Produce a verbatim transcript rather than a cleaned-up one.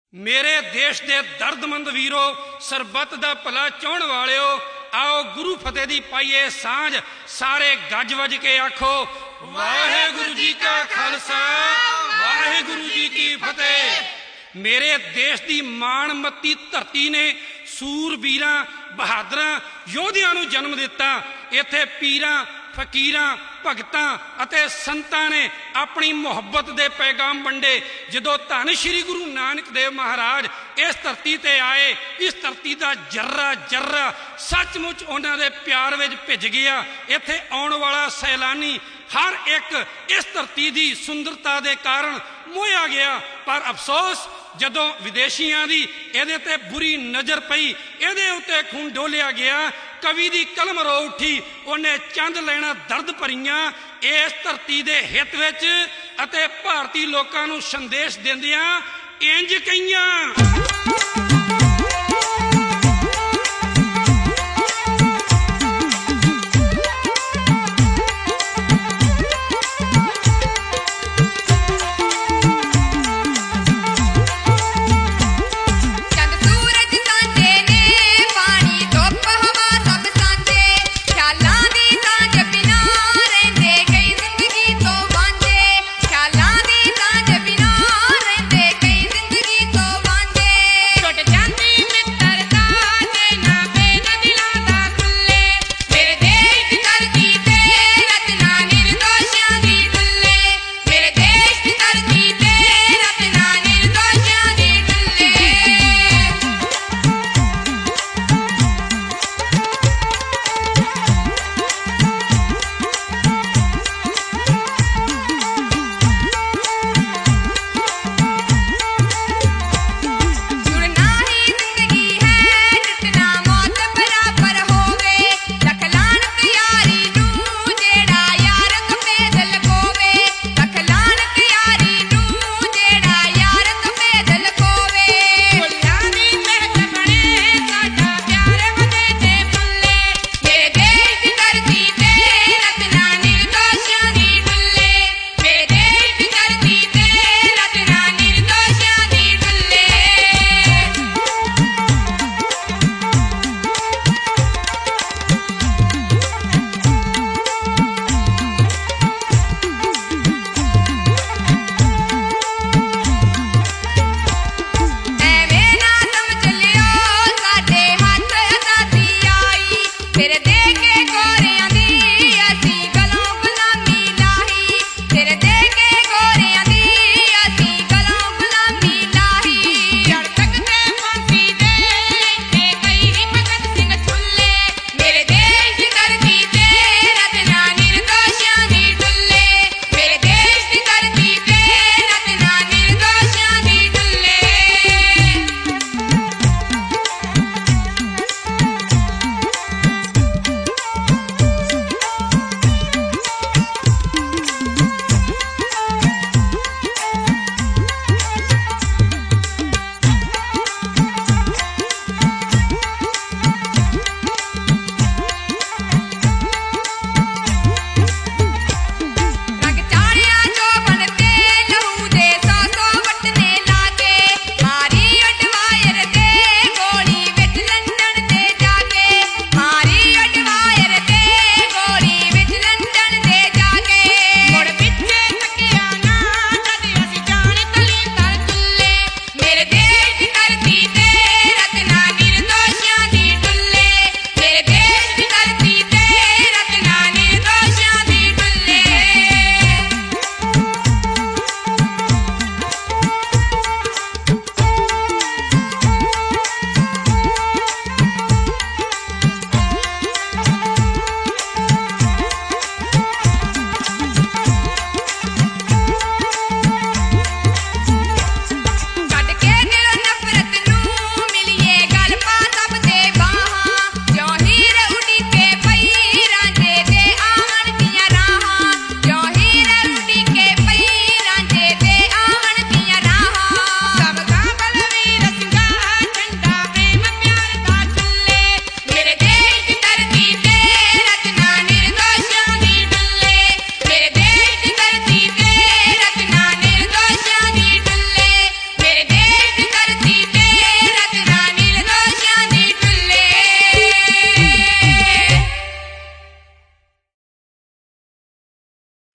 मेरे देश के दर्दमंद वीरो, सरबत दा भला चाहण वालिओ, आओ गुरु फतेह दी पाईए सांझ। सारे गज वज के आखो वाहेगुरु जी का खालसा वाहेगुरु जी की फतेह। मेरे देश की माणमती धरती ने सूरबीरां बहादुरां योधियां नूं जन्म दिता। इत्थे पीरां फकीरां भगतां अते संतां ने अपनी मुहब्बत दे पैगाम वंडे। जदों धन श्री गुरु नानक देव महाराज इस धरती ते आए, इस धरती का जर्रा जर्रा सचमुच उन्हां दे प्यार विच भिज गया। इत्थे आउण वाला सैलानी हर एक इस धरती की सुंदरता के कारण मोया गया। पर अफसोस जदों विदेशियां दी इहदे ते बुरी नज़र पई, इहदे उत्ते खून डोलिया गया। कवि दी कलम रो उठी, उन्हें चंद लैना दर्द भरियां इस धरती के हित विच अते भारती लोकां नूं संदेश दिंदियां इंज कहियां।